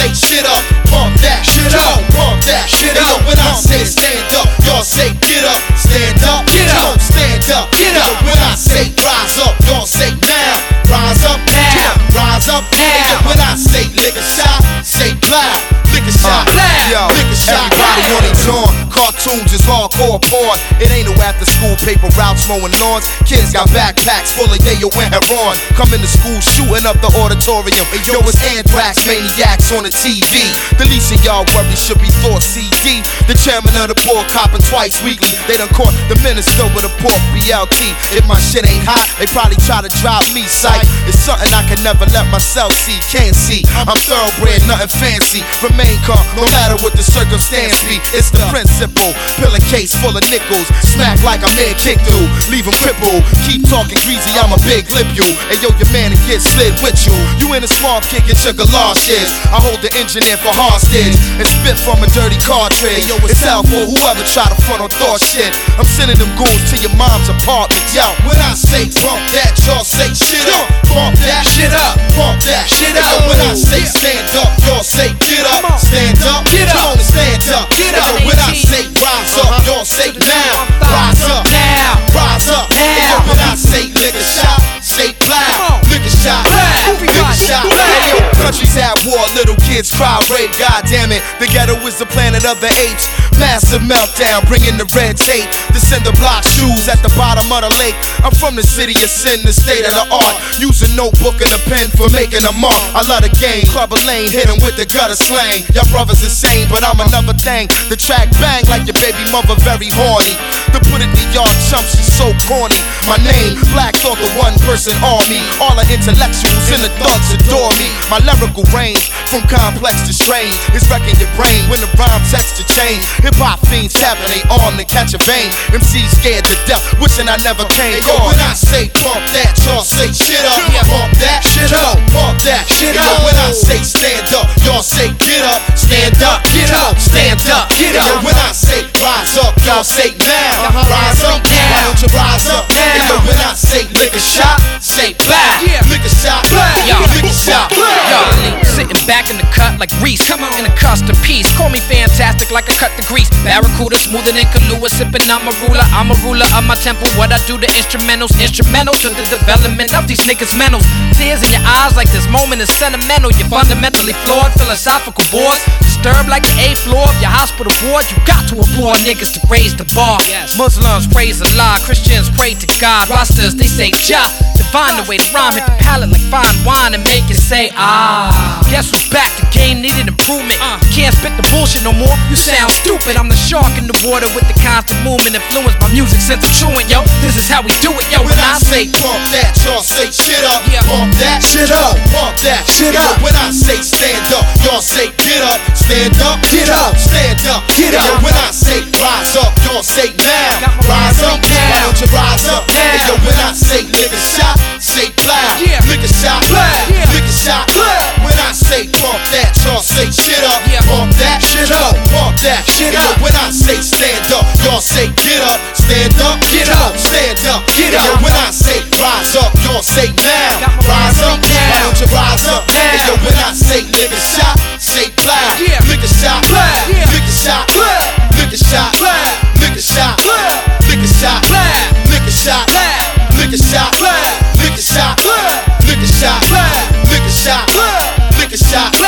say shit up, pump that shit up, pump that shit up. When I say stand up, y'all say get up, stand up, get up, stand up, get up. When I say rise up, y'all say now, rise up now, rise up now. When I say lick a shot, say plow, lick a shot, yo, lick a shot. Everybody on their John, cartoons is hardcore porn. It ain't no after school paper routes mowing lawns. Kids got backpacks full of yayo and heroin. Coming to school shooting up the auditorium. And yo, it's anthrax maniacs on the TV. The least of y'all worry should be Thought CD. The chairman of the board copping twice weekly. They done caught the minister with a pork BLT. If my shit ain't hot, they probably try to drive me psych. It's something I can never let myself see, can't see. I'm thoroughbred, nothing fancy. Remain calm, no matter what the circumstance be. It's the principle. Pillowcase full of nickels. Smack like a man kick through. Leave him crippled. Keep talking greasy, I'm a big lip you. And yo, your man to get slid with you. You in a small kick and your galoshes. I hold the engineer for hostage and spit from a dirty cartridge. Yo, it's out for whoever try to front on thought shit. I'm sending them goons to your mom's apartment. Yo, when I say pump that, y'all say shit up. Pump that shit up. Pump that shit up. When I say stand up, y'all say get up. Stand up, get up, stand up, get up. When I say rise up, y'all say now, rise up now, rise up now. When I say lick a shot, say plow, lick a shot, lick a shot. Countries at war, little kids cry rape. God damn it, the ghetto is the planet of the apes. Massive meltdown, bringing the red tape. The cinder block shoes at the bottom of the lake. I'm from the city of sin, the state of the art. Use a notebook and a pen for making a mark. I love the game, Clubber Lane, hit 'em with the gutter slang. Y'all brothers insane, but I'm another thing. The track bang like your baby mother very horny. To put it to y'all chumps, she's so corny. My name, Black Thought, the one person army. All the intellectuals and the thugs adore me. My lyrical range, from complex to strange, is wrecking your brain when the rhyme texture change. Hip-hop fiends tapping they arm to catch a vein. MCs scared to death, wishing I never came. Yo, when I say pump that, y'all say shit up. Pump that shit up. Pump that shit up. When I say stand up, y'all say get up. Stand up, get up, stand up, get up. When I say rise up, y'all say now. Rise up now. Why don't you rise up now? Yo, when I say lick a shot, say plow. Lick a shot, lick a shot. Yo, sitting back in the cut like Reese. Come on, in a custom piece. Call me fantastic like I cut the grease. Barracuda smoother than Kahlua, sipping on my ruler. I'm a ruler of my temple. What I do to instrumentals, instrumental to the development of these niggas' mentals. Tears in your eyes like this moment is sentimental. You're fundamentally flawed, philosophical boards. Disturbed like the 8th floor of your hospital ward. You got to applaud niggas to raise the bar. Muslims praise Allah, Christians pray to God. Rastas, they say Jah. Divine the way the rhyme hit the palate like fine wine and make it say ah. Guess who's back? The game needed improvement. Can't spit the bullshit no more. You sound stupid. I'm the shark in the water with the constant movement. Influenced by music since I'm truant, yo. This is how we do it, yo. When I say pump that, y'all say shit up. Pump that shit up. Pump that shit up. When I say stand up, y'all say get up. Stand up, get up, stand up, get up. When I say rise up, y'all say now. Rise up now. Why don't you rise up now? Yo, when I say lick a shot, say plow. Lick a shot, lick a shot. When I say pump that, y'all say shit up. Pump that shit up. Pump that shit up. When I say stand up, y'all say get up. Stand up, get up, stand up, get up. When I say rise up, y'all say now. Rise up now. Why don't you rise up now? Yo, when I say lick a shot, say plow. Lick a shot, lick a shot, lick a shot, lick a shot, lick a shot, lick a shot, lick a shot, lick a shot, lick a shot, lick a shot, lick a shot, lick a shot.